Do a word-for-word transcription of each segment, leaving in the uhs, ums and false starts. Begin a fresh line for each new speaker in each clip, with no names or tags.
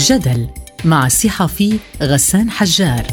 جدل مع الصحفي غسان حجار.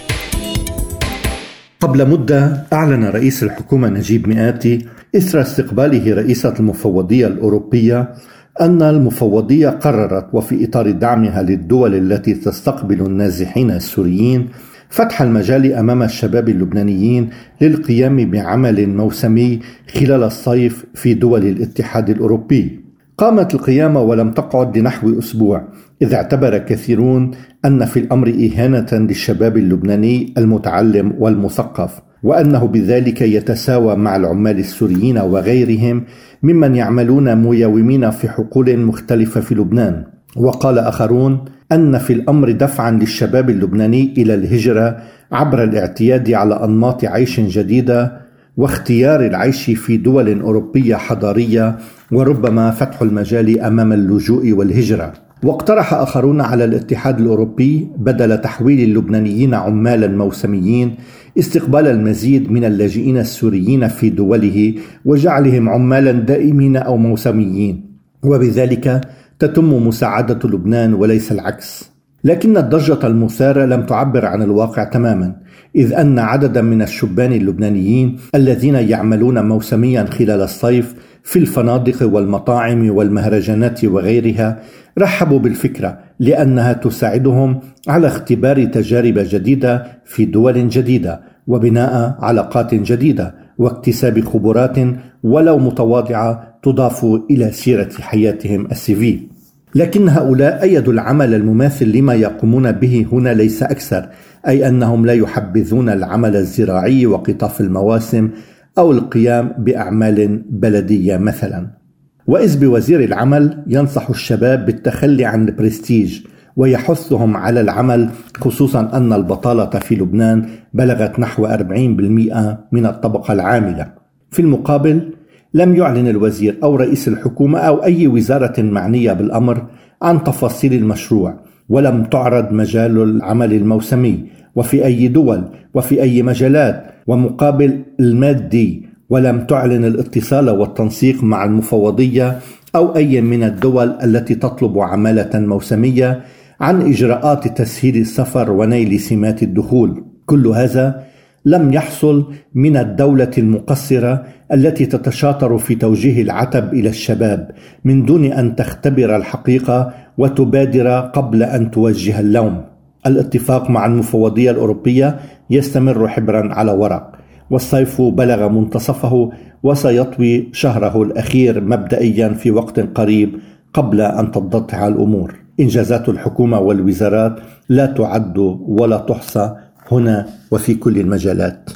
قبل مدة أعلن رئيس الحكومة نجيب مئاتي إثر استقباله رئيسة المفوضية الأوروبية أن المفوضية قررت وفي إطار دعمها للدول التي تستقبل النازحين السوريين فتح المجال أمام الشباب اللبنانيين للقيام بعمل موسمي خلال الصيف في دول الاتحاد الأوروبي. قامت القيامة ولم تقعد لنحو أسبوع، إذ اعتبر كثيرون أن في الأمر إهانة للشباب اللبناني المتعلم والمثقف، وأنه بذلك يتساوى مع العمال السوريين وغيرهم ممن يعملون ميومين في حقول مختلفة في لبنان. وقال آخرون أن في الأمر دفعا للشباب اللبناني إلى الهجرة عبر الاعتياد على أنماط عيش جديدة واختيار العيش في دول أوروبية حضارية، وربما فتح المجال أمام اللجوء والهجرة. واقترح آخرون على الاتحاد الأوروبي بدل تحويل اللبنانيين عمالا موسميين استقبال المزيد من اللاجئين السوريين في دوله وجعلهم عمالا دائمين أو موسميين، وبذلك تتم مساعدة لبنان وليس العكس. لكن الضجة المثارة لم تعبر عن الواقع تماما، إذ أن عددا من الشبان اللبنانيين الذين يعملون موسميا خلال الصيف في الفنادق والمطاعم والمهرجانات وغيرها رحبوا بالفكرة، لأنها تساعدهم على اختبار تجارب جديدة في دول جديدة وبناء علاقات جديدة واكتساب خبرات ولو متواضعة تضاف إلى سيرة حياتهم السيفي. لكن هؤلاء أيدوا العمل المماثل لما يقومون به هنا ليس أكثر، أي أنهم لا يحبذون العمل الزراعي وقطاف المواسم أو القيام بأعمال بلدية مثلا. وإذ بوزير العمل ينصح الشباب بالتخلي عن البرستيج ويحثهم على العمل، خصوصا أن البطالة في لبنان بلغت نحو أربعين بالمئة من الطبقة العاملة. في المقابل لم يعلن الوزير أو رئيس الحكومة أو أي وزارة معنية بالأمر عن تفاصيل المشروع، ولم تعرض مجال العمل الموسمي وفي أي دول وفي أي مجالات ومقابل المادي، ولم تعلن الاتصال والتنسيق مع المفوضية أو أي من الدول التي تطلب عمالة موسمية عن إجراءات تسهيل السفر ونيل سمات الدخول. كل هذا لم يحصل من الدولة المقصرة التي تتشاطر في توجيه العتب إلى الشباب من دون أن تختبر الحقيقة وتبادر قبل أن توجه اللوم. الاتفاق مع المفوضية الأوروبية يستمر حبرا على ورق، والصيف بلغ منتصفه وسيطوي شهره الأخير مبدئيا في وقت قريب قبل أن تضطرع الأمور. إنجازات الحكومة والوزارات لا تعد ولا تحصى هنا وفي كل المجالات.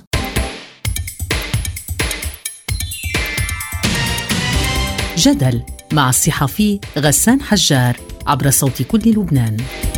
جدل مع الصحفي غسان حجار عبر صوت كل لبنان.